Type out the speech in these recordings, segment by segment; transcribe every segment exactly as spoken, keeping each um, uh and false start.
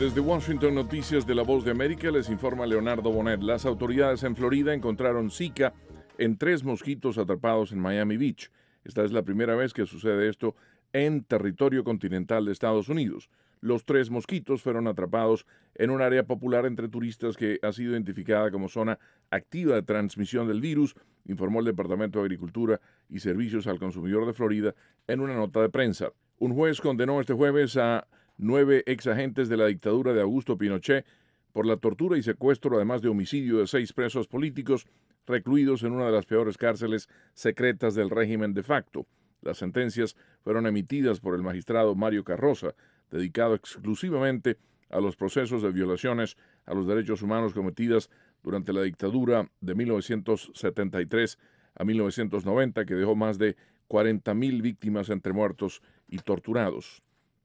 Desde Washington, Noticias de la Voz de América, les informa Leonardo Bonet. Las autoridades en Florida encontraron Zika en tres mosquitos atrapados en Miami Beach. Esta es la primera vez que sucede esto en territorio continental de Estados Unidos. Los tres mosquitos fueron atrapados en un área popular entre turistas que ha sido identificada como zona activa de transmisión del virus, informó el Departamento de Agricultura y Servicios al Consumidor de Florida en una nota de prensa. Un juez condenó este jueves a nueve exagentes de la dictadura de Augusto Pinochet por la tortura y secuestro, además de homicidio de seis presos políticos recluidos en una de las peores cárceles secretas del régimen de facto. Las sentencias fueron emitidas por el magistrado Mario Carroza, dedicado exclusivamente a los procesos de violaciones a los derechos humanos cometidas durante la dictadura de mil novecientos setenta y tres a mil novecientos noventa, que dejó más de cuarenta mil víctimas entre muertos y torturados.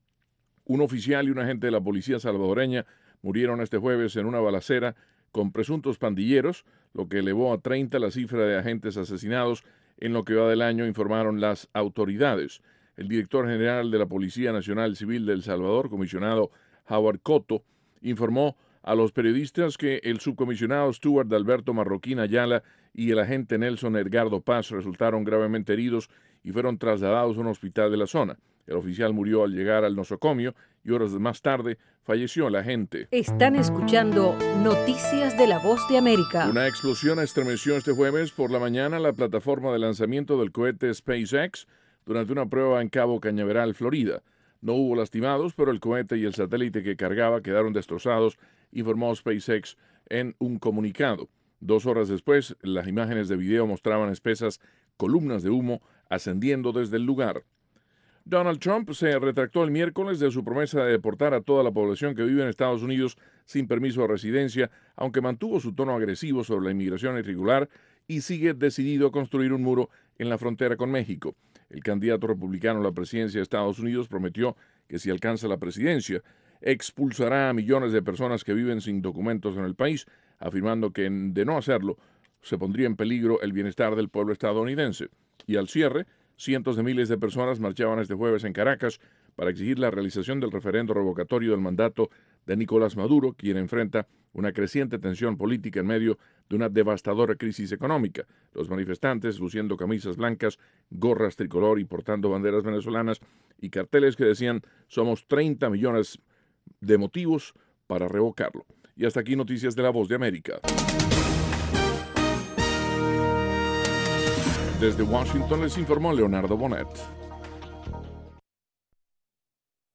Un oficial y un agente de la policía salvadoreña murieron este jueves en una balacera con presuntos pandilleros, lo que elevó a treinta la cifra de agentes asesinados en lo que va del año, informaron las autoridades. El director general de la Policía Nacional Civil de El Salvador, comisionado Howard Cotto, informó a los periodistas que el subcomisionado Stuart Alberto Marroquín Ayala y el agente Nelson Edgardo Paz resultaron gravemente heridos y fueron trasladados a un hospital de la zona. El oficial murió al llegar al nosocomio y horas más tarde falleció el agente. Están escuchando Noticias de la Voz de América. Una explosión estremeció este jueves por la mañana la plataforma de lanzamiento del cohete SpaceX durante una prueba en Cabo Cañaveral, Florida. No hubo lastimados, pero el cohete y el satélite que cargaba quedaron destrozados, informó SpaceX en un comunicado. Dos horas después, las imágenes de video mostraban espesas columnas de humo ascendiendo desde el lugar. Donald Trump se retractó el miércoles de su promesa de deportar a toda la población que vive en Estados Unidos sin permiso de residencia, aunque mantuvo su tono agresivo sobre la inmigración irregular y sigue decidido a construir un muro en la frontera con México. El candidato republicano a la presidencia de Estados Unidos prometió que si alcanza la presidencia, expulsará a millones de personas que viven sin documentos en el país, afirmando que de no hacerlo, se pondría en peligro el bienestar del pueblo estadounidense. Y al cierre, cientos de miles de personas marchaban este jueves en Caracas para exigir la realización del referendo revocatorio del mandato de Nicolás Maduro, quien enfrenta una creciente tensión política en medio de una devastadora crisis económica. Los manifestantes, luciendo camisas blancas, gorras tricolor y portando banderas venezolanas y carteles que decían «Somos treinta millones de motivos para revocarlo». Y hasta aquí Noticias de la Voz de América. Desde Washington les informó Leonardo Bonet.